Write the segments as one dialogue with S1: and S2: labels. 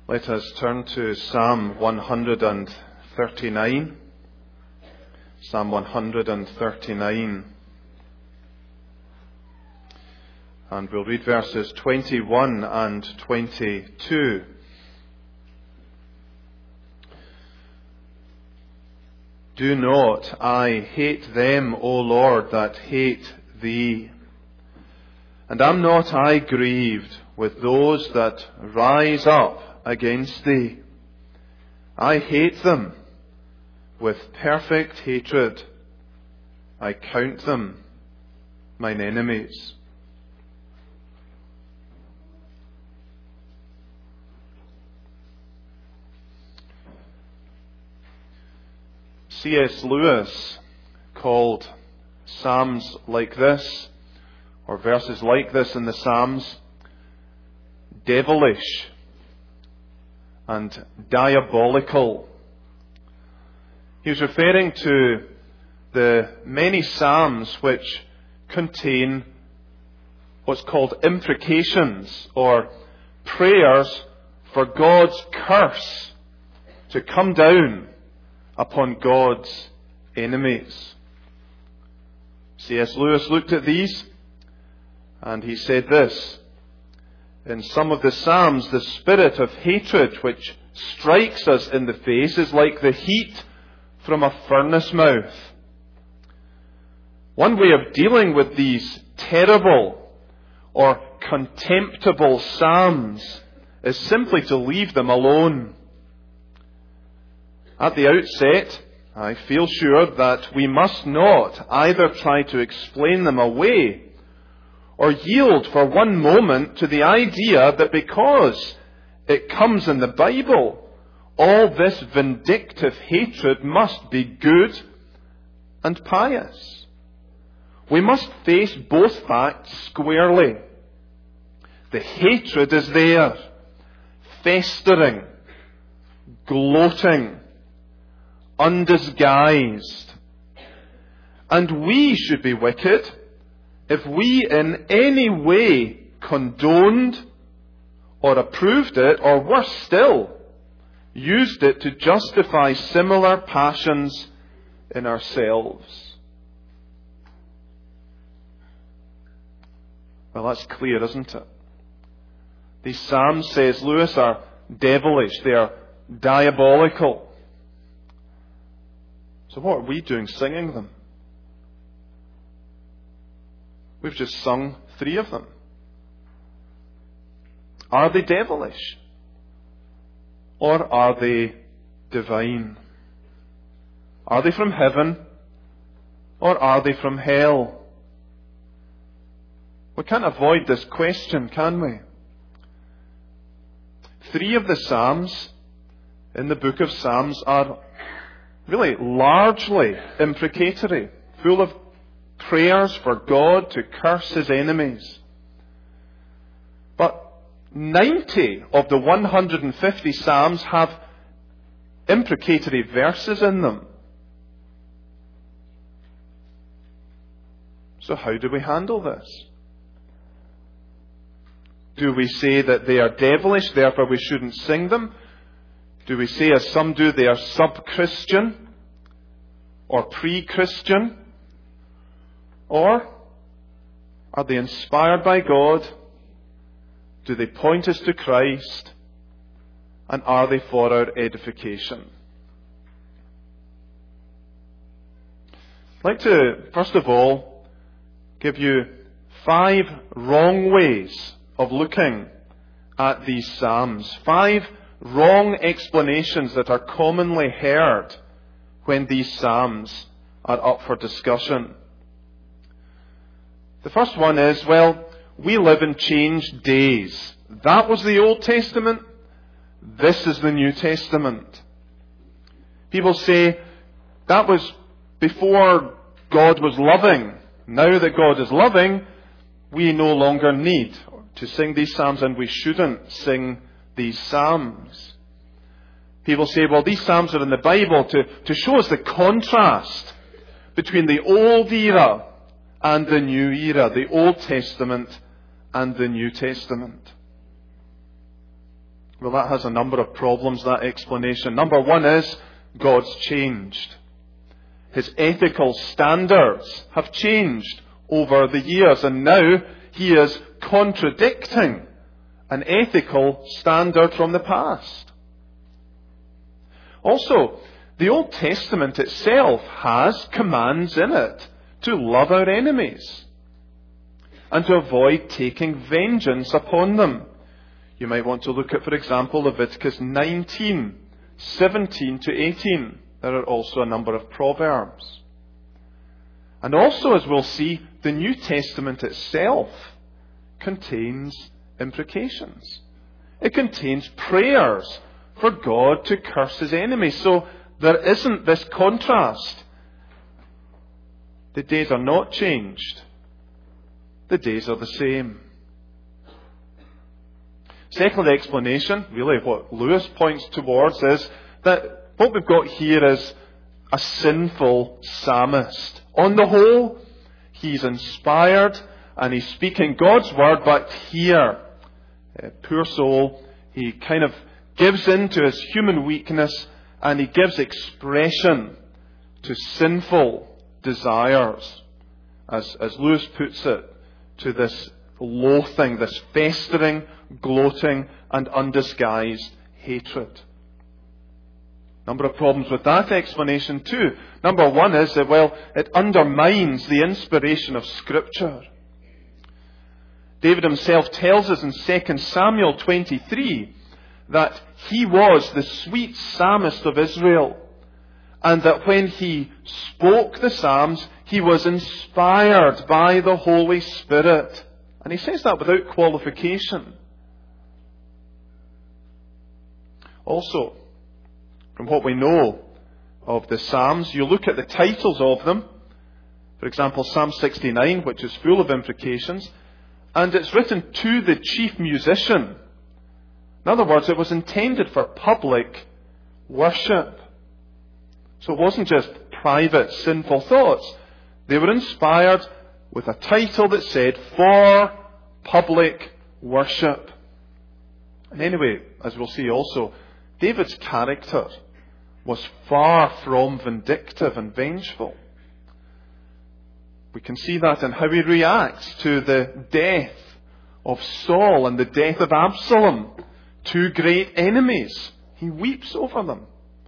S1: Let us turn to Psalm 139. Psalm 139. And we'll read verses 21 and 22. Do not I hate them, O Lord, that hate thee? And am not I grieved with those that rise up against thee? I hate them with perfect hatred. I count them mine enemies. C.S. Lewis called Psalms like this, or verses like this in the Psalms, devilish and diabolical. He was referring to the many Psalms which contain what's called imprecations, or prayers for God's curse to come down upon God's enemies. C.S. Lewis looked at these and he said this: in some of the Psalms, the spirit of hatred which strikes us in the face is like the heat from a furnace mouth. One way of dealing with these terrible or contemptible Psalms is simply to leave them alone. At the outset, I feel sure that we must not either try to explain them away or yield for one moment to the idea that because it comes in the Bible, all this vindictive hatred must be good and pious. We must face both facts squarely. The hatred is there, festering, gloating, undisguised. And we should be wicked if we in any way condoned or approved it, or worse still, used it to justify similar passions in ourselves. Well, that's clear, isn't it? These Psalms, says Lewis, are devilish. They are diabolical. So what are we doing singing them? We've just sung 3 of them. Are they devilish? Or are they divine? Are they from heaven? Or are they from hell? We can't avoid this question, can we? 3 of the Psalms in the book of Psalms are really largely imprecatory, full of prayers for God to curse His enemies. But 90 of the 150 Psalms have imprecatory verses in them. So how do we handle this? Do we say that they are devilish, therefore we shouldn't sing them? Do we say, as some do, they are sub-Christian or pre-Christian? Or are they inspired by God? Do they point us to Christ? And are they for our edification? I'd like to, first of all, give you 5 wrong ways of looking at these Psalms. 5 wrong explanations that are commonly heard when these Psalms are up for discussion. The first one is, well, we live in changed days. That was the Old Testament. This is the New Testament. People say, that was before God was loving. Now that God is loving, we no longer need to sing these Psalms, and we shouldn't sing these Psalms. People say, well, these Psalms are in the Bible to show us the contrast between the old era and the new era, the Old Testament and the New Testament. Well, that has a number of problems, that explanation. Number one is God's changed. His ethical standards have changed over the years, and now he is contradicting an ethical standard from the past. Also, the Old Testament itself has commands in it to love our enemies and to avoid taking vengeance upon them. You might want to look at, for example, Leviticus 19, 17 to 18. There are also a number of proverbs. And also, as we'll see, the New Testament itself contains imprecations. It contains prayers for God to curse his enemies. So there isn't this contrast. The days are not changed. The days are the same. Second explanation, really what Lewis points towards, is that what we've got here is a sinful psalmist. On the whole, he's inspired and he's speaking God's word, but here, poor soul, he kind of gives in to his human weakness and he gives expression to sinful desires, as Lewis puts it, to this loathing, this festering, gloating and undisguised hatred. Number of problems with that explanation too. Number one is that, well, it undermines the inspiration of Scripture. David himself tells us in 2 Samuel 23 that he was the sweet psalmist of Israel, and that when he spoke the psalms, he was inspired by the Holy Spirit. And he says that without qualification. Also, from what we know of the Psalms, you look at the titles of them. For example, Psalm 69, which is full of imprecations, and it's written to the chief musician. In other words, it was intended for public worship. So it wasn't just private sinful thoughts. They were inspired with a title that said, for public worship. And anyway, as we'll see also, David's character was far from vindictive and vengeful. We can see that in how he reacts to the death of Saul and the death of Absalom, two great enemies. He weeps over them.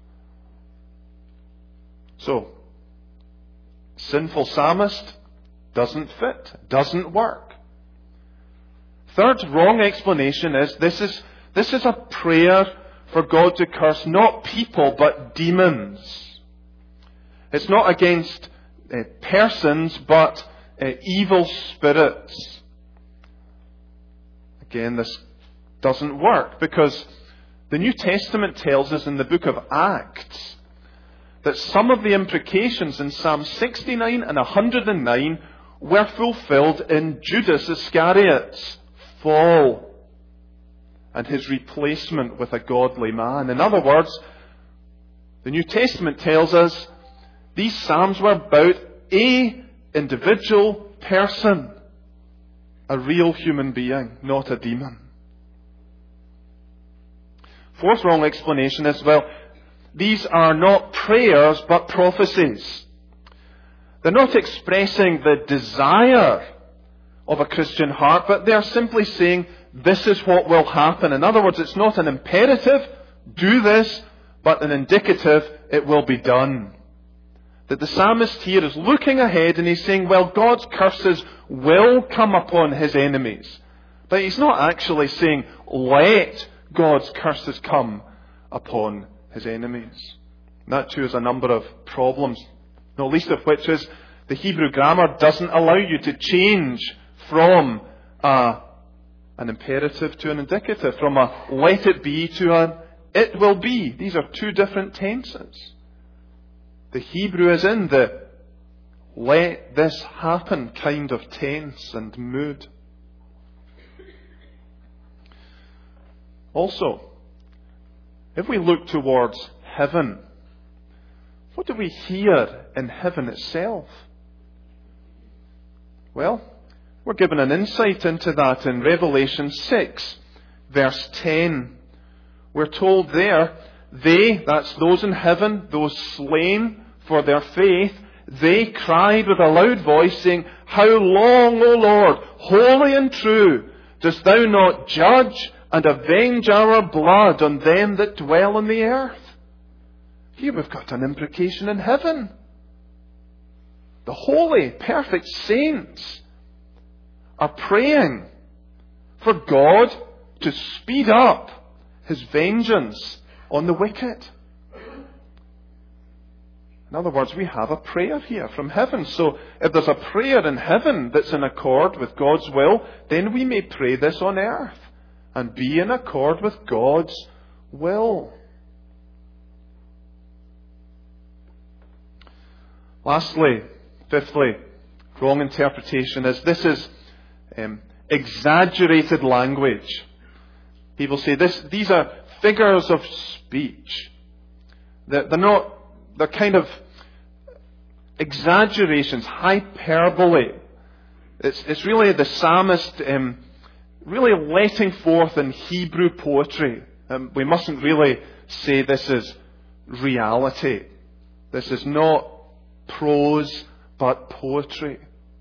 S1: So, sinful psalmist doesn't fit, doesn't work. Third wrong explanation is this is a prayer for God to curse not people but demons. It's not against persons but evil spirits. Again, this doesn't work because the New Testament tells us in the book of Acts that some of the imprecations in Psalm 69 and 109 were fulfilled in Judas Iscariot's fall and his replacement with a godly man. In other words, the New Testament tells us these psalms were about an individual person, a real human being, not a demon. Fourth wrong explanation is, well, these are not prayers but prophecies. They're not expressing the desire of a Christian heart, but they're simply saying, this is what will happen. In other words, it's not an imperative, do this, but an indicative, it will be done. That the psalmist here is looking ahead and he's saying, well, God's curses will come upon his enemies. But he's not actually saying, let God's curses come upon his enemies. And that too is a number of problems, not least of which is the Hebrew grammar doesn't allow you to change from an imperative to an indicative, from a let it be to an it will be. These are two different tenses. The Hebrew is in the let this happen kind of tense and mood. Also, if we look towards heaven, what do we hear in heaven itself? Well, we're given an insight into that in Revelation 6, verse 10, we're told there, they, that's those in heaven, those slain for their faith, they cried with a loud voice, saying, How long, O Lord, holy and true, dost thou not judge and avenge our blood on them that dwell on the earth? Here we've got an imprecation in heaven. The holy, perfect saints are praying for God to speed up His vengeance on the wicked. In other words, we have a prayer here from heaven. So if there's a prayer in heaven that's in accord with God's will, then we may pray this on earth and be in accord with God's will. Lastly, fifthly, wrong interpretation is this is exaggerated language. People say these are figures of speech. They're kind of exaggerations, hyperbole. It's really the psalmist really letting forth in Hebrew poetry. We mustn't really say this is reality. This is not prose, but poetry.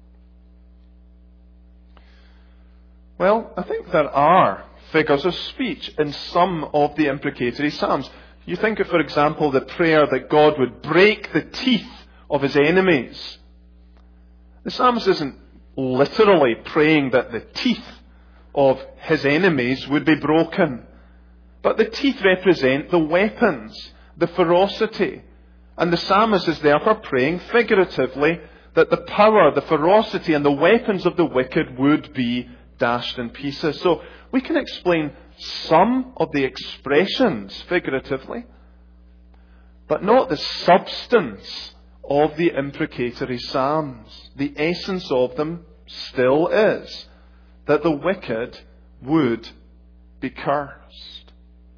S1: Well, I think there are figures of speech in some of the imprecatory psalms. You think of, for example, the prayer that God would break the teeth of His enemies. The psalmist isn't literally praying that the teeth of his enemies would be broken. But the teeth represent the weapons, the ferocity. And the psalmist is therefore praying figuratively that the power, the ferocity and the weapons of the wicked would be dashed in pieces. So we can explain some of the expressions figuratively, but not the substance of the imprecatory psalms. The essence of them still is that the wicked would be cursed.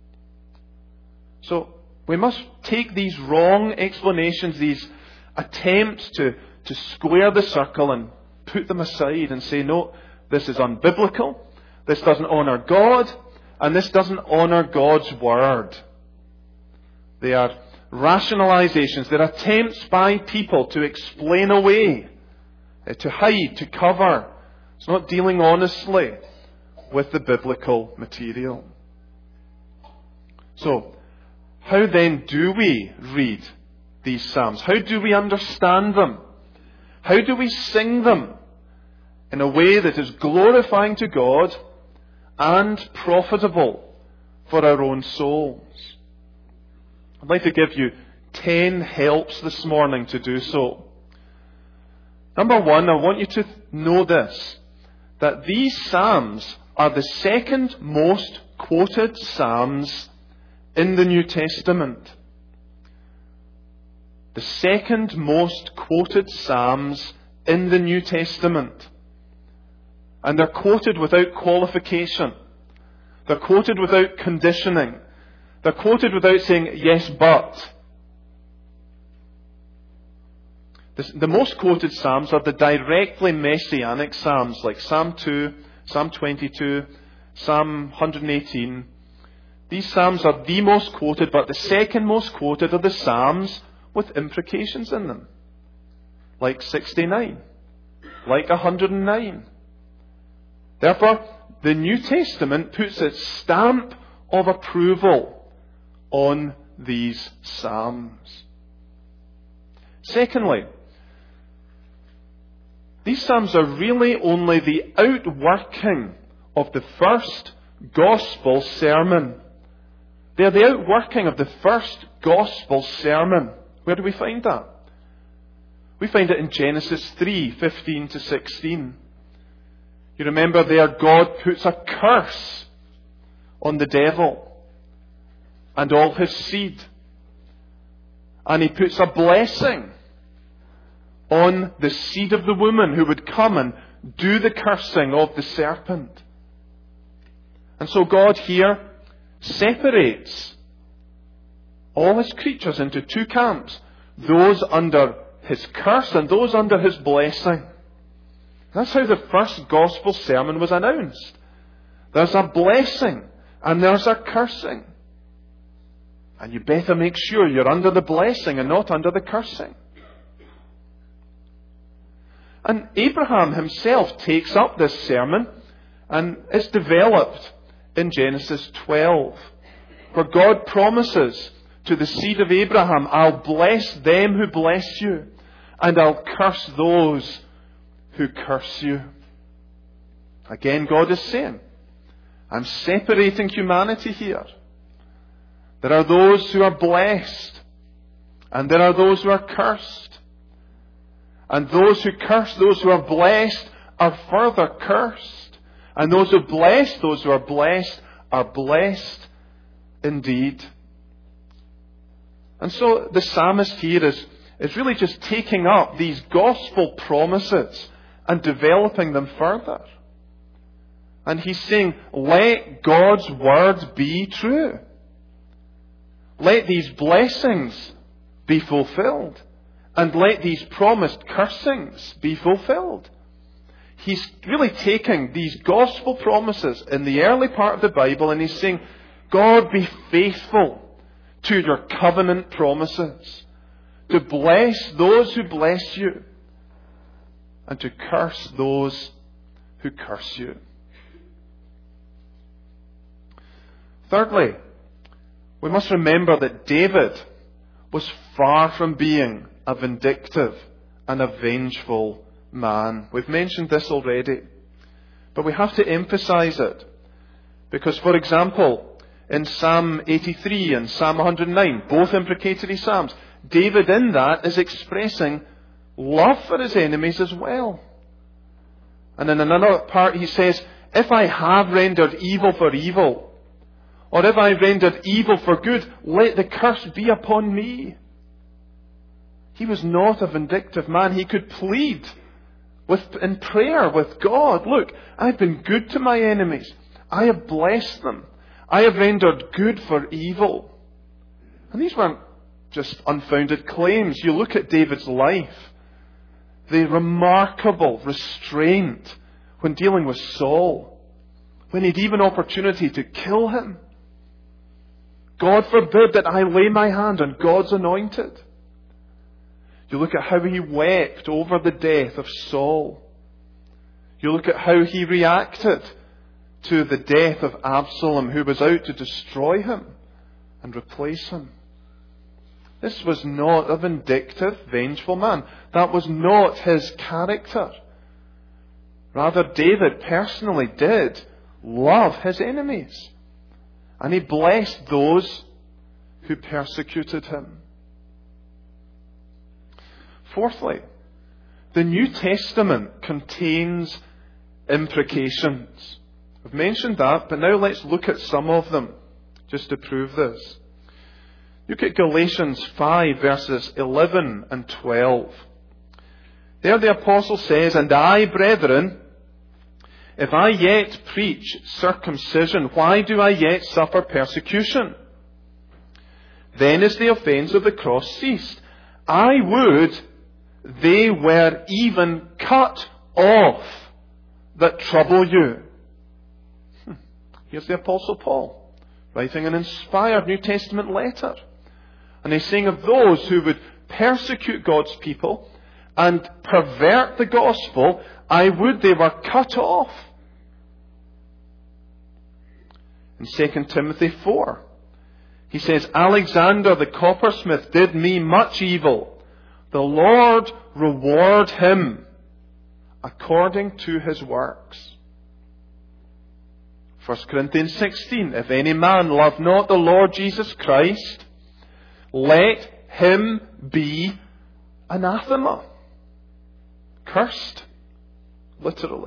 S1: So we must take these wrong explanations, these attempts to square the circle and put them aside and say, no, this is unbiblical, this doesn't honour God, and this doesn't honour God's word. They are rationalizations, they're attempts by people to explain away, to hide, to cover. It's not dealing honestly with the biblical material. So, how then do we read these psalms? How do we understand them? How do we sing them in a way that is glorifying to God and profitable for our own souls? I'd like to give you 10 helps this morning to do so. Number one, I want you to know this, that these psalms are the second most quoted psalms in the New Testament. The second most quoted psalms in the New Testament. And they're quoted without qualification. They're quoted without conditioning. They're quoted without saying, yes, but. The most quoted psalms are the directly messianic psalms, like Psalm 2, Psalm 22, Psalm 118. These psalms are the most quoted, but the second most quoted are the psalms with imprecations in them. Like 69, like 109. Therefore, the New Testament puts its stamp of approval on these psalms. Secondly, these psalms are really only the outworking of the first gospel sermon. They are the outworking of the first gospel sermon. Where do we find that? We find it in Genesis 3:15 to 16. You remember there God puts a curse on the devil and all his seed. And He puts a blessing on the seed of the woman who would come and do the cursing of the serpent. And so God here separates all His creatures into two camps. Those under His curse and those under His blessing. That's how the first gospel sermon was announced. There's a blessing and there's a cursing. And you better make sure you're under the blessing and not under the cursing. And Abraham himself takes up this sermon, and it's developed in Genesis 12, where God promises to the seed of Abraham, I'll bless them who bless you, and I'll curse those who curse you. Again, God is saying, I'm separating humanity here. There are those who are blessed, and there are those who are cursed. And those who curse those who are blessed are further cursed. And those who bless those who are blessed indeed. And so the psalmist here is really just taking up these gospel promises and developing them further. And he's saying, let God's word be true. Let these blessings be fulfilled. And let these promised cursings be fulfilled. He's really taking these gospel promises in the early part of the Bible and he's saying, God, be faithful to your covenant promises. To bless those who bless you. And to curse those who curse you. Thirdly, we must remember that David was far from being a vindictive and a vengeful man. We've mentioned this already, but we have to emphasize it. Because, for example, in Psalm 83 and Psalm 109, both imprecatory psalms, David in that is expressing love for his enemies as well. And in another part he says, if I have rendered evil for evil, or if I rendered evil for good, let the curse be upon me. He was not a vindictive man. He could plead in prayer with God. Look, I've been good to my enemies. I have blessed them. I have rendered good for evil. And these weren't just unfounded claims. You look at David's life. The remarkable restraint when dealing with Saul. When he'd even opportunity to kill him. God forbid that I lay my hand on God's anointed. You look at how he wept over the death of Saul. You look at how he reacted to the death of Absalom, who was out to destroy him and replace him. This was not a vindictive, vengeful man. That was not his character. Rather, David personally did love his enemies. And he blessed those who persecuted him. Fourthly, the New Testament contains imprecations. I've mentioned that, but now let's look at some of them, just to prove this. Look at Galatians 5, verses 11 and 12. There the apostle says, and I, brethren, if I yet preach circumcision, why do I yet suffer persecution? Then is the offence of the cross ceased. I would they were even cut off that trouble you. Here's the Apostle Paul, writing an inspired New Testament letter. And he's saying of those who would persecute God's people and pervert the gospel, I would they were cut off. In 2 Timothy 4, he says, Alexander the coppersmith did me much evil. The Lord reward him according to his works. 1 Corinthians 16, if any man love not the Lord Jesus Christ, let him be anathema. Cursed, literally.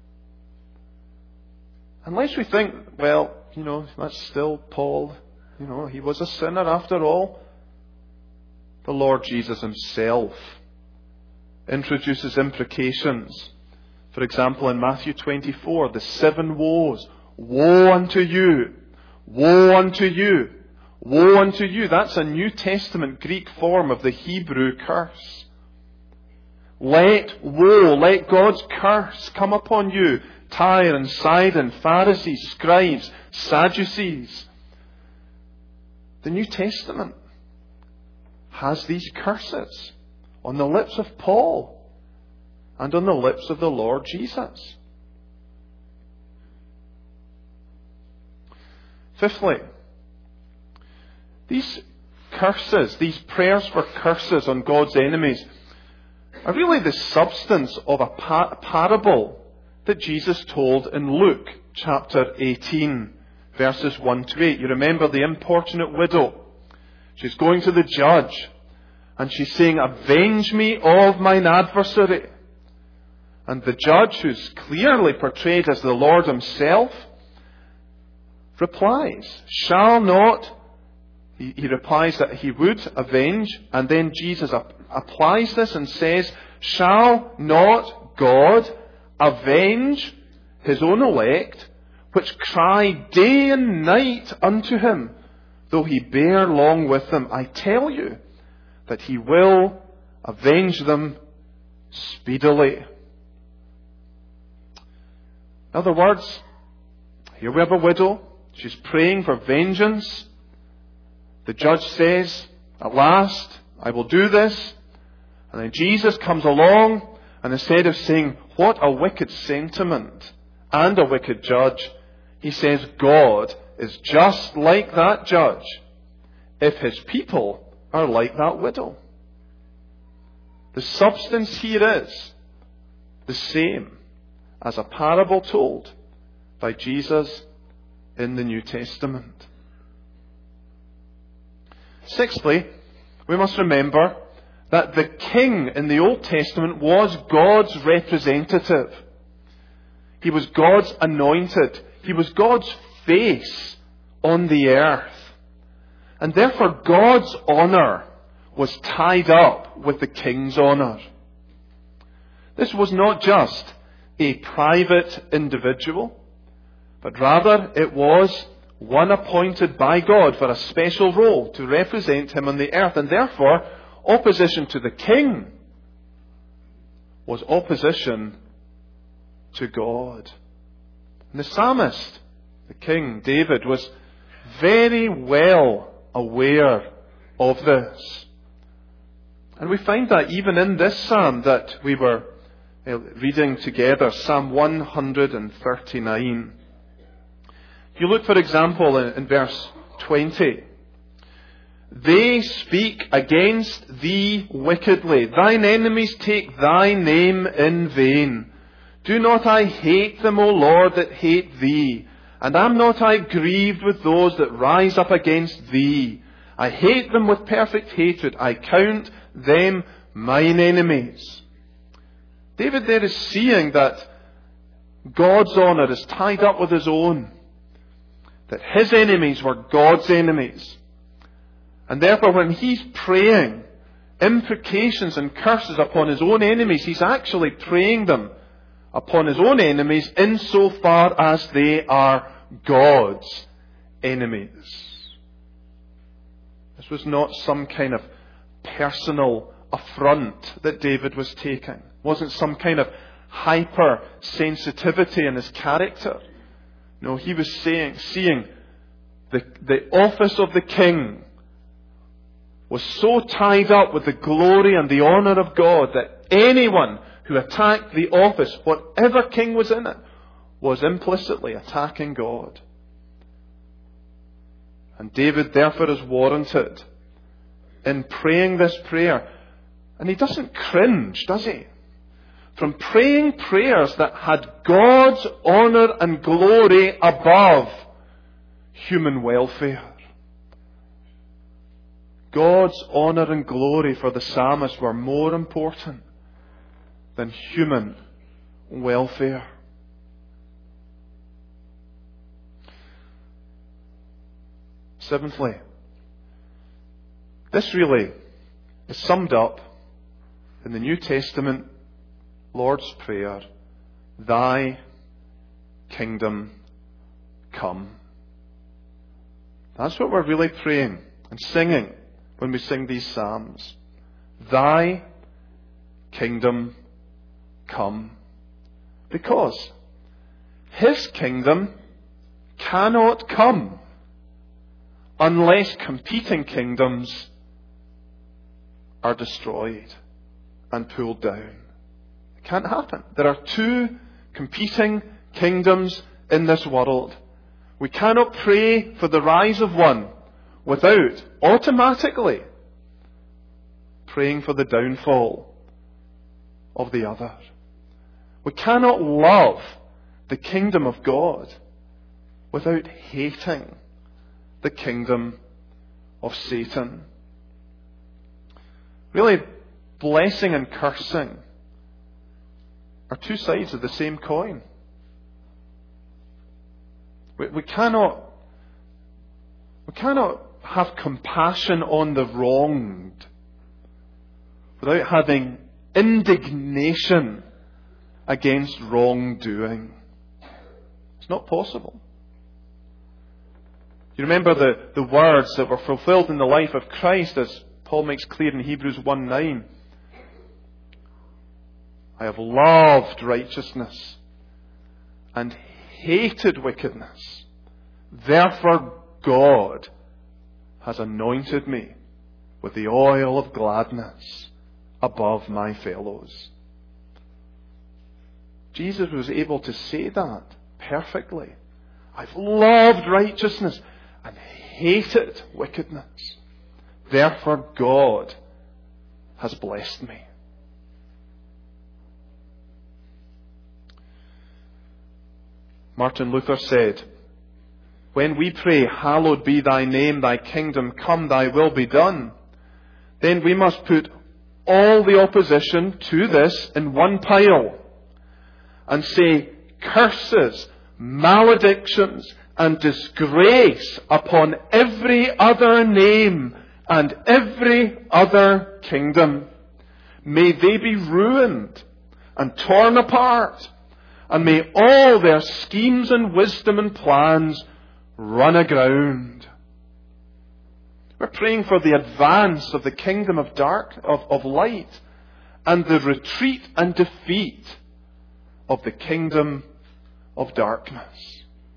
S1: Unless we think, well, that's still Paul. He was a sinner after all. The Lord Jesus himself introduces imprecations. For example, in Matthew 24, the 7 woes. Woe unto you! Woe unto you! Woe unto you! That's a New Testament Greek form of the Hebrew curse. Let God's curse come upon you, Tyre and Sidon, Pharisees, scribes, Sadducees. the New Testament has these curses on the lips of Paul and on the lips of the Lord Jesus. Fifthly, these curses, these prayers for curses on God's enemies, are really the substance of a parable that Jesus told in Luke chapter 18, verses 1 to 8. You remember the importunate widow. She's going to the judge, and she's saying, "Avenge me of mine adversary." And the judge, who's clearly portrayed as the Lord himself, replies, "Shall not..." He replies that he would avenge, and then Jesus applies this and says, "Shall not God avenge his own elect, which cry day and night unto him, though he bear long with them? I tell you that he will avenge them speedily." In other words, here we have a widow. She's praying for vengeance. The judge says, "At last, I will do this." And then Jesus comes along, and instead of saying, "What a wicked sentiment and a wicked judge," he says, God is just like that judge if his people are like that widow. The substance here is the same as a parable told by Jesus in the New Testament. Sixthly, we must remember that the king in the Old Testament was God's representative. He was God's anointed. He was God's face on the earth. And therefore God's honour was tied up with the king's honour. This was not just a private individual, but rather it was one appointed by God for a special role to represent him on the earth. And therefore, opposition to the king was opposition to God. And the psalmist, the king, David, was very well aware of this. And we find that even in this psalm that we were reading together, Psalm 139. You look, for example, in verse 20. "They speak against thee wickedly. Thine enemies take thy name in vain. Do not I hate them, O Lord, that hate thee? And am not I grieved with those that rise up against thee? I hate them with perfect hatred. I count them mine enemies." David there is seeing that God's honour is tied up with his own. That his enemies were God's enemies. And therefore when he's praying imprecations and curses upon his own enemies, he's actually praying them upon his own enemies insofar as they are God's enemies. This was not some kind of personal affront that David was taking. It wasn't some kind of hypersensitivity in his character. No, he was seeing the office of the king was so tied up with the glory and the honour of God that anyone who attacked the office, whatever king was in it, was implicitly attacking God. And David therefore is warranted in praying this prayer. And he doesn't cringe, does he? From praying prayers that had God's honour and glory above human welfare. God's honour and glory for the psalmist were more important than human welfare. Seventhly, this really is summed up in the New Testament Lord's Prayer, "Thy kingdom come." That's what we're really praying and singing when we sing these psalms. Thy kingdom come. Because his kingdom cannot come unless competing kingdoms are destroyed and pulled down. It can't happen. There are two competing kingdoms in this world. We cannot pray for the rise of one without automatically praying for the downfall of the other. We cannot love the kingdom of God without hating the kingdom of Satan. Really, blessing and cursing are two sides of the same coin. We cannot have compassion on the wronged without having indignation against wrongdoing. It's not possible. You remember the words that were fulfilled in the life of Christ, as Paul makes clear in Hebrews 1:9. I have loved righteousness and hated wickedness. Therefore God has anointed me with the oil of gladness above my fellows. Jesus was able to say that perfectly. I've loved righteousness and hated wickedness. Therefore God has blessed me. Martin Luther said, when we pray, hallowed be thy name, thy kingdom come, thy will be done, then we must put all the opposition to this in one pile and say, curses, maledictions, and disgrace upon every other name and every other kingdom. May they be ruined and torn apart, and may all their schemes and wisdom and plans run aground. We're praying for the advance of the kingdom of light, and the retreat and defeat of the kingdom of darkness.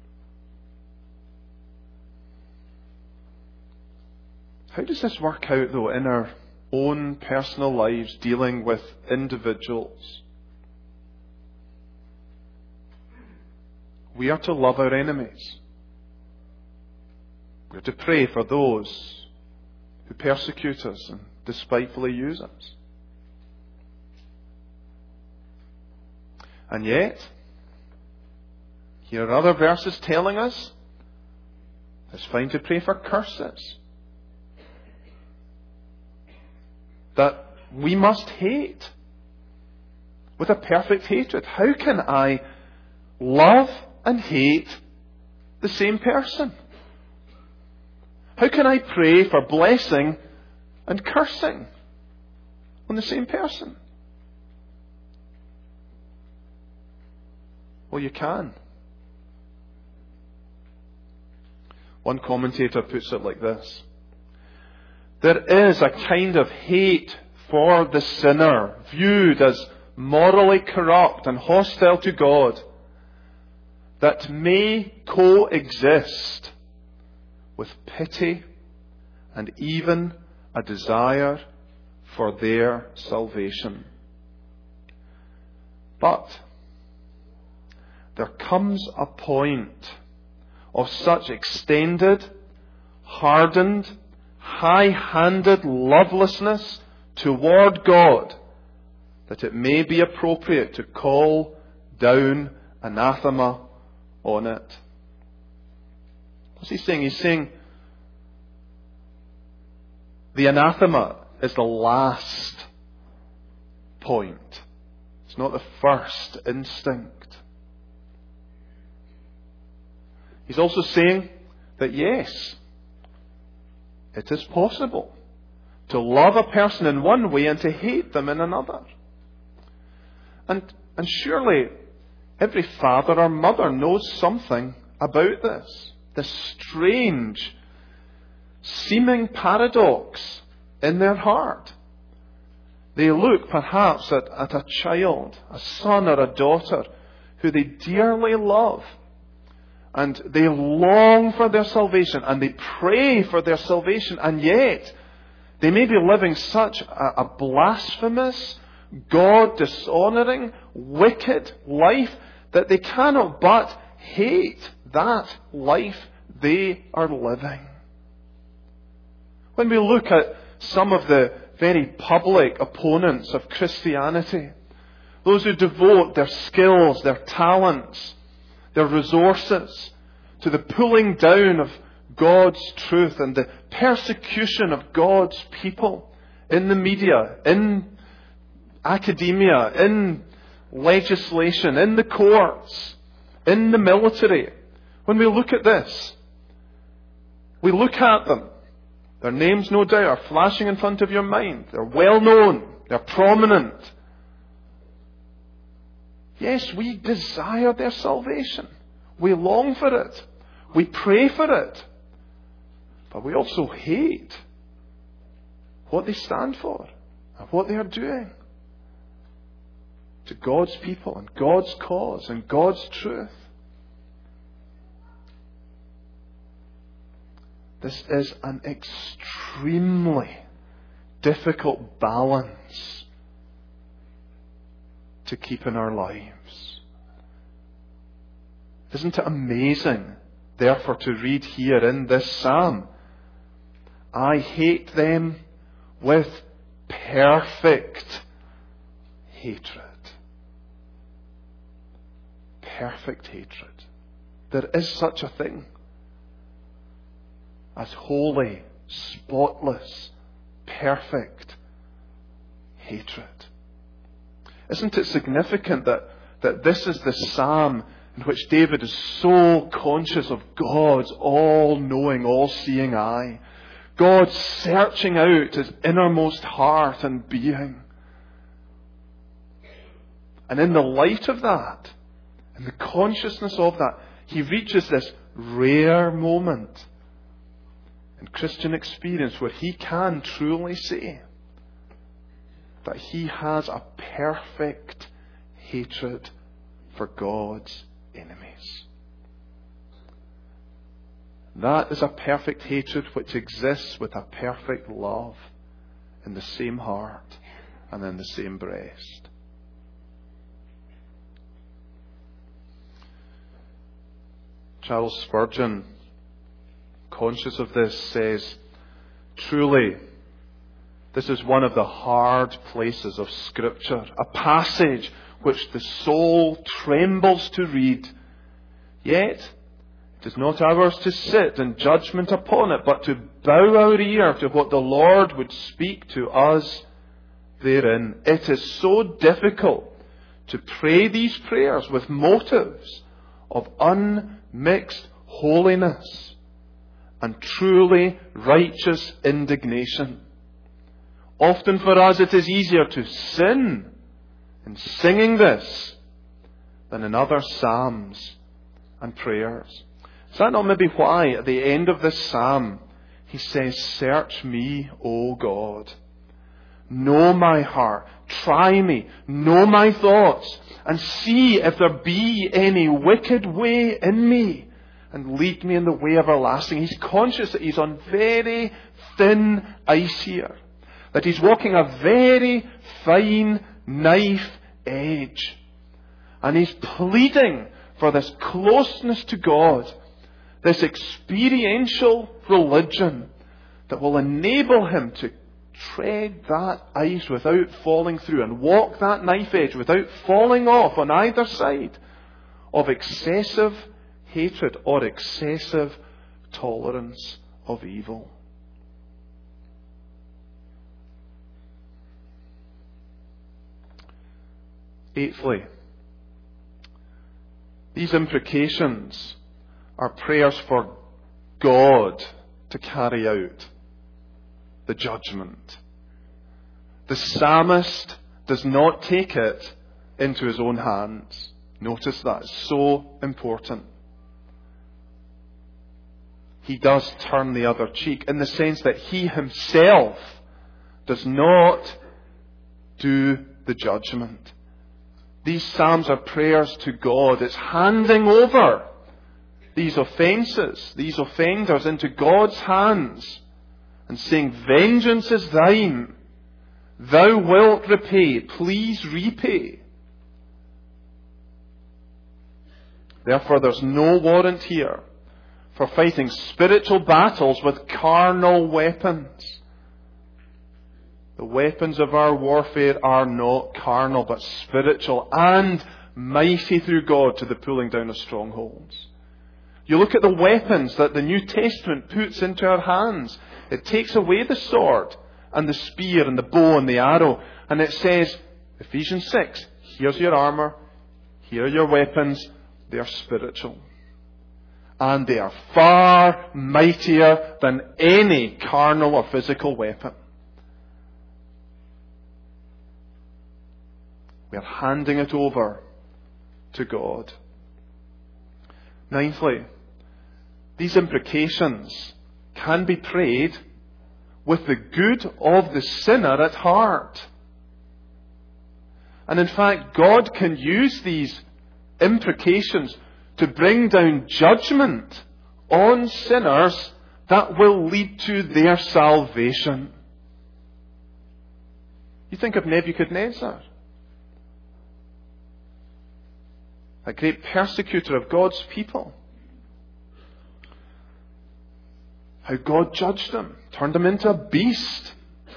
S1: How does this work out, though, in our own personal lives dealing with individuals? We are to love our enemies. We are to pray for those who persecute us and despitefully use us. And yet, here are other verses telling us it's fine to pray for curses that we must hate with a perfect hatred. How can I love and hate the same person? How can I pray for blessing and cursing on the same person? Well, you can. One commentator puts it like this: there is a kind of hate for the sinner, viewed as morally corrupt and hostile to God, that may coexist with pity and even a desire for their salvation. But there comes a point of such extended, hardened, high-handed lovelessness toward God that it may be appropriate to call down anathema on it. What's he saying? He's saying the anathema is the last point. It's not the first instinct. He's also saying that yes, it is possible to love a person in one way and to hate them in another. And surely every father or mother knows something about this. This strange, seeming paradox in their heart. They look perhaps at a child, a son or a daughter, who they dearly love, and they long for their salvation, and they pray for their salvation, and yet they may be living such a blasphemous, God-dishonouring, wicked life that they cannot but hate that life they are living. When we look at some of the very public opponents of Christianity, those who devote their skills, their talents, their resources to the pulling down of God's truth and the persecution of God's people in the media, in academia, in legislation, in the courts, in the military. When we look at this, we look at them. Their names, no doubt, are flashing in front of your mind. They're well known. They're prominent. Yes, we desire their salvation. We long for it. We pray for it. But we also hate what they stand for and what they are doing to God's people and God's cause and God's truth. This is an extremely difficult balance to keep in our lives. Isn't it amazing, therefore, to read here in this psalm, I hate them with perfect hatred. Perfect hatred. There is such a thing as holy, spotless, perfect hatred. Isn't it significant that this is the psalm in which David is so conscious of God's all-knowing, all-seeing eye, God searching out his innermost heart and being. And in the light of that, in the consciousness of that, he reaches this rare moment in Christian experience where he can truly say that he has a perfect hatred for God's enemies. That is a perfect hatred which exists with a perfect love in the same heart and in the same breast. Charles Spurgeon, conscious of this, says, truly, this is one of the hard places of Scripture, a passage which the soul trembles to read. Yet, it is not ours to sit in judgment upon it, but to bow our ear to what the Lord would speak to us therein. It is so difficult to pray these prayers with motives of unmixed holiness and truly righteous indignation. Often for us it is easier to sin in singing this than in other psalms and prayers. Is that not maybe why at the end of this psalm he says, search me, O God. Know my heart. Try me. Know my thoughts. And see if there be any wicked way in me. And lead me in the way everlasting. He's conscious that he's on very thin ice here. That he's walking a very fine knife edge. And he's pleading for this closeness to God. This experiential religion that will enable him to tread that ice without falling through and walk that knife edge without falling off on either side of excessive hatred or excessive tolerance of evil. Eighthly, these imprecations are prayers for God to carry out the judgment. The psalmist does not take it into his own hands. Notice that. It's so important. He does turn the other cheek in the sense that he himself does not do the judgment. These psalms are prayers to God. It's handing over these offences, these offenders into God's hands and saying, vengeance is thine, thou wilt repay, please repay. Therefore, there's no warrant here for fighting spiritual battles with carnal weapons. The weapons of our warfare are not carnal, but spiritual and mighty through God to the pulling down of strongholds. You look at the weapons that the New Testament puts into our hands. It takes away the sword and the spear and the bow and the arrow. And it says, Ephesians 6, here's your armour, here are your weapons, they are spiritual. And they are far mightier than any carnal or physical weapon. We are handing it over to God. Ninthly, these imprecations can be prayed with the good of the sinner at heart. And in fact, God can use these imprecations to bring down judgment on sinners that will lead to their salvation. You think of Nebuchadnezzar, a great persecutor of God's people. How God judged him, turned him into a beast,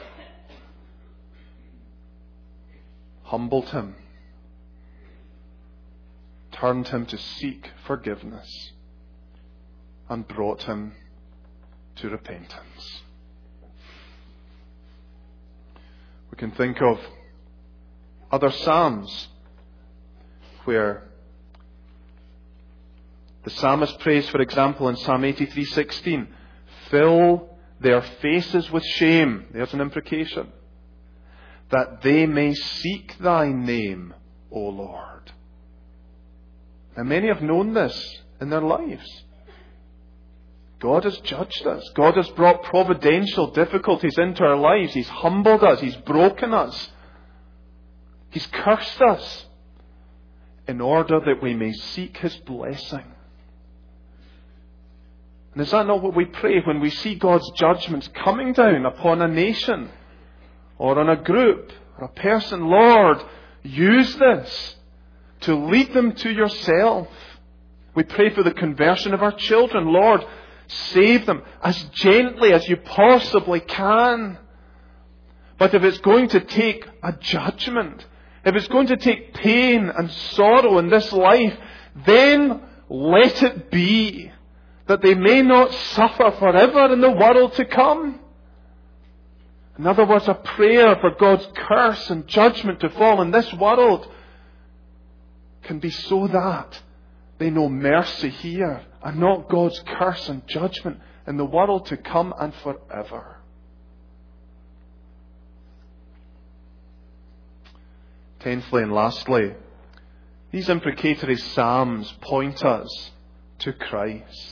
S1: humbled him, turned him to seek forgiveness, and brought him to repentance. We can think of other psalms where the psalmist prays, for example, in Psalm 83:16, fill their faces with shame. There's an imprecation. That they may seek thy name, O Lord. Now many have known this in their lives. God has judged us. God has brought providential difficulties into our lives. He's humbled us. He's broken us. He's cursed us in order that we may seek His blessing. And is that not what we pray when we see God's judgments coming down upon a nation or on a group or a person? Lord, use this to lead them to yourself. We pray for the conversion of our children. Lord, save them as gently as you possibly can. But if it's going to take a judgment, if it's going to take pain and sorrow in this life, then let it be, that they may not suffer forever in the world to come. In other words, a prayer for God's curse and judgment to fall in this world can be so that they know mercy here and not God's curse and judgment in the world to come and forever. Tenthly and lastly, these imprecatory psalms point us to Christ.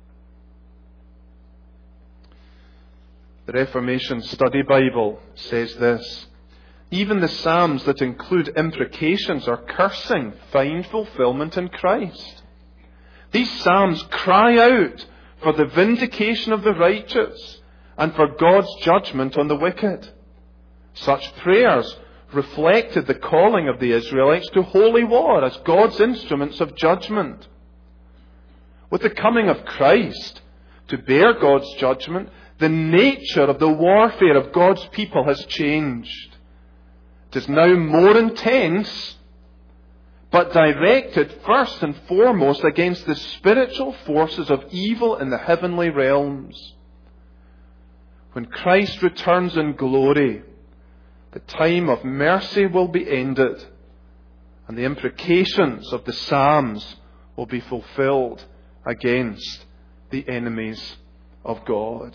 S1: The Reformation Study Bible says this: even the psalms that include imprecations or cursing find fulfillment in Christ. These psalms cry out for the vindication of the righteous and for God's judgment on the wicked. Such prayers reflected the calling of the Israelites to holy war as God's instruments of judgment. With the coming of Christ to bear God's judgment, the nature of the warfare of God's people has changed. It is now more intense, but directed first and foremost against the spiritual forces of evil in the heavenly realms. When Christ returns in glory, the time of mercy will be ended, and the imprecations of the Psalms will be fulfilled against the enemies of God.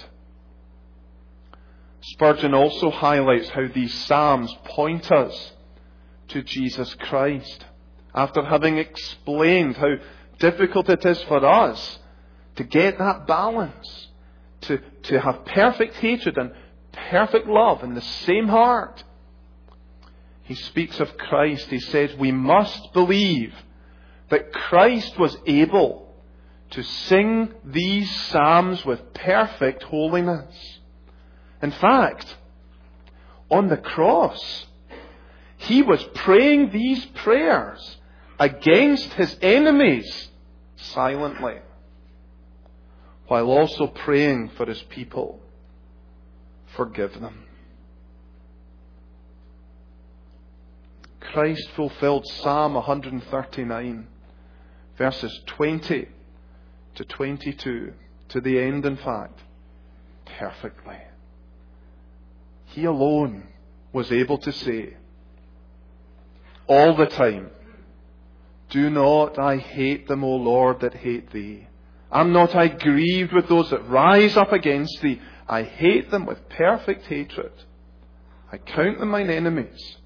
S1: Spurgeon also highlights how these Psalms point us to Jesus Christ. After having explained how difficult it is for us to get that balance, to have perfect hatred and perfect love in the same heart, he speaks of Christ. He says we must believe that Christ was able to sing these psalms with perfect holiness. In fact, on the cross, he was praying these prayers against his enemies silently, while also praying for his people. Forgive them. Christ fulfilled Psalm 139, verses 20 to 22, to the end, in fact, perfectly. He alone was able to say, all the time, do not I hate them, O Lord, that hate thee. Am not I grieved with those that rise up against thee? I hate them with perfect hatred. I count them mine enemies.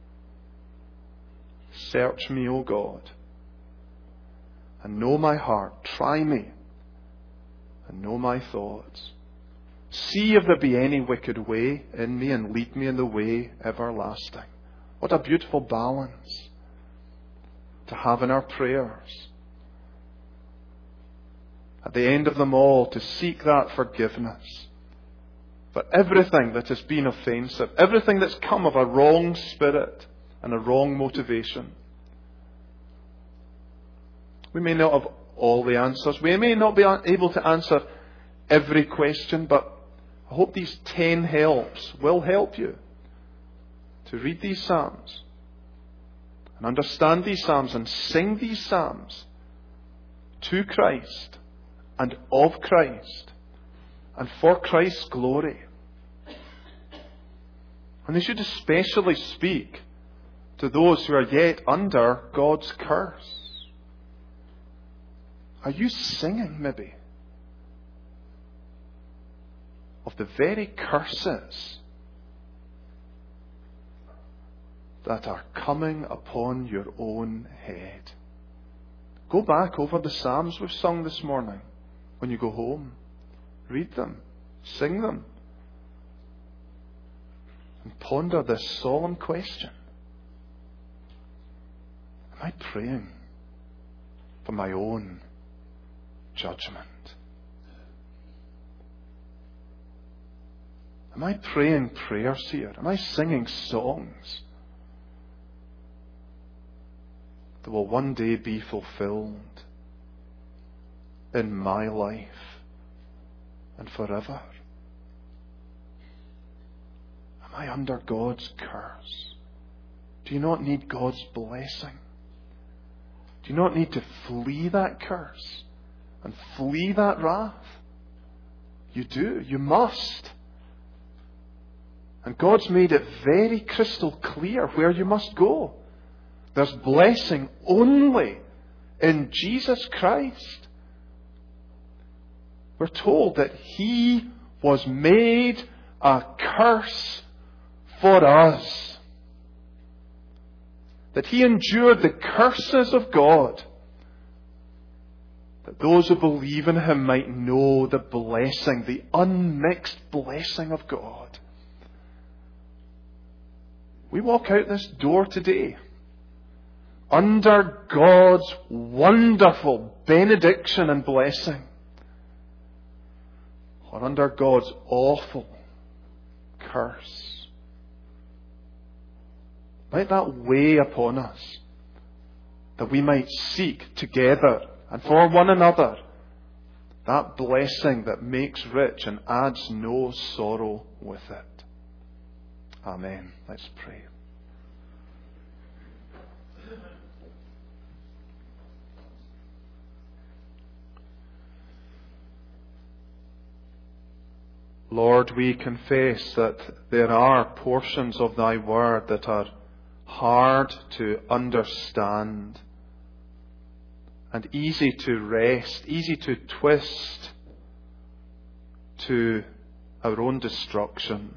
S1: Search me, O God, and know my heart. Try me, and know my thoughts. See if there be any wicked way in me, and lead me in the way everlasting. What a beautiful balance to have in our prayers. At the end of them all, to seek that forgiveness for everything that has been offensive, everything that's come of a wrong spirit and a wrong motivation. We may not have all the answers. We may not be able to answer every question, but I hope these 10 helps will help you to read these psalms and understand these psalms and sing these psalms to Christ and of Christ and for Christ's glory. And they should especially speak to those who are yet under God's curse. Are you singing, maybe, of the very curses that are coming upon your own head? Go back over the psalms we've sung this morning when you go home. Read them, sing them, and ponder this solemn question. Am I praying for my own judgment? Am I praying prayers here? Am I singing songs that will one day be fulfilled in my life and forever? Am I under God's curse? Do you not need God's blessing? Do you not need to flee that curse and flee that wrath? You do. You must. And God's made it very crystal clear where you must go. There's blessing only in Jesus Christ. We're told that He was made a curse for us. That He endured the curses of God, that those who believe in Him might know the blessing, the unmixed blessing of God. We walk out this door today under God's wonderful benediction and blessing, or under God's awful curse. Let that weigh upon us, that we might seek together and for one another that blessing that makes rich and adds no sorrow with it. Amen. Let's pray. Lord, we confess that there are portions of Thy Word that are hard to understand and easy to wrest, easy to twist to our own destruction.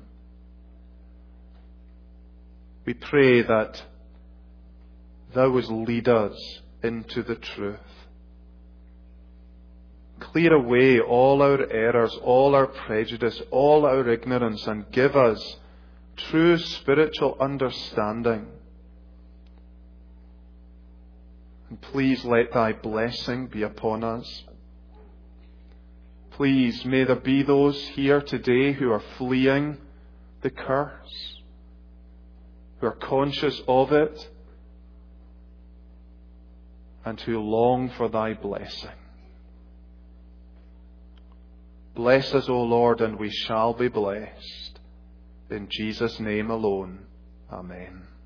S1: We pray that Thou would lead us into the truth. Clear away all our errors, all our prejudice, all our ignorance, and give us true spiritual understanding. And please let Thy blessing be upon us Please, may there be those here today who are fleeing the curse, who are conscious of it, and who long for thy blessing. Bless us, O Lord, and we shall be blessed. In Jesus' name alone. Amen.